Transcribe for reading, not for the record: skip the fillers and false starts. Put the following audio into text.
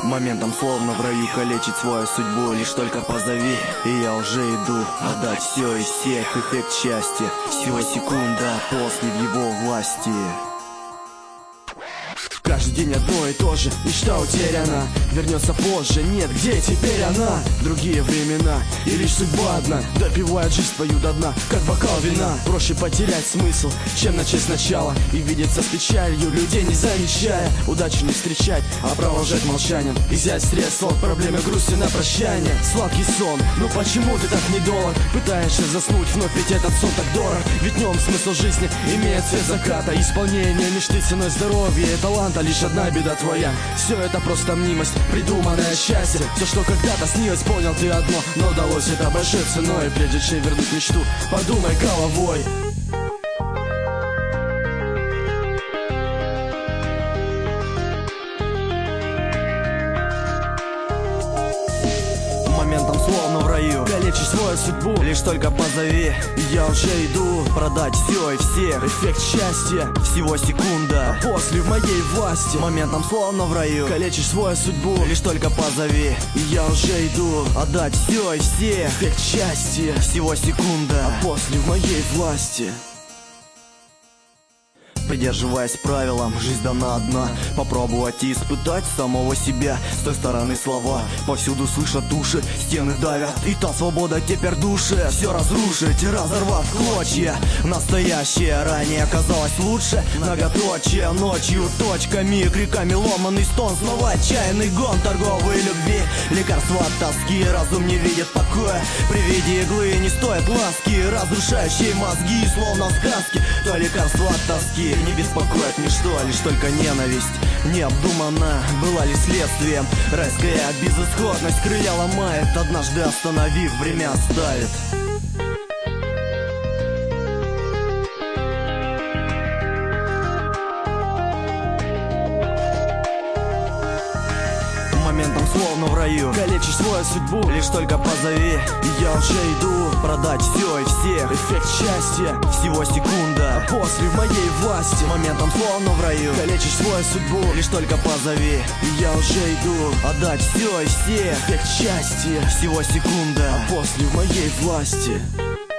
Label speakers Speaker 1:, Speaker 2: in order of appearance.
Speaker 1: Моментом словно в раю калечить свою судьбу. Лишь только позови, и я уже иду отдать все и всех. Эффект счастья, всего секунда после в его власти. Каждый день одно и то же, мечта утеряна, вернется позже, нет, где теперь она? Другие времена, и лишь судьба одна допивает жизнь твою до дна, как бокал вина. Проще потерять смысл, чем начать сначала и видеться с печалью, людей не замечая. Удачи не встречать, а продолжать молчанием и взять средства от проблемы грусти на прощание. Сладкий сон, ну почему ты так недолг? Пытаешься заснуть, вновь ведь этот сон так дорог. Ведь в нем смысл жизни имеет цвет заката, исполнение мечты ценой здоровья и таланта. Лишь одна беда твоя, все это просто мнимость, придуманное счастье. Все, что когда-то снилось, понял ты одно, но далось это большой ценой. Прежде чем вернуть мечту, подумай головой. Моментом словно в раю калечишь свою судьбу. Лишь только позови, я уже иду продать все и всех. Эффект счастья, всего секунда, а после в моей власти. Моментом словно в раю калечишь свою судьбу. Лишь только позови, я уже иду отдать все и всех. Эффект счастья, всего секунда, а после в моей власти. Придерживаясь правилам, жизнь дана одна. Попробовать и испытать самого себя. С той стороны слова повсюду слышат души, стены давят, и та свобода теперь души. Все разрушить, разорвав клочья. Настоящее ранее оказалось лучше. Многоточие ночью точками, криками ломаный стон. Снова отчаянный гон торговой любви. Лекарства от тоски, разум не видит покоя. При виде иглы не стоит ласки, разрушающие мозги, словно в сказке. То лекарство от тоски не беспокоит ничто, лишь только ненависть необдуманно была ли следствием. Райская безысходность крылья ломает, однажды остановив, время оставит. Моментом словно в раю калечишь свою судьбу. Лишь только позови, и я уже иду продать все и всех. Эффект счастья, всего секунда, а после в моей власти. Моментом словно в раю калечишь свою судьбу. Лишь только позови, и я уже иду отдать все и всех. Эффект счастья, всего секунда, а после в моей власти.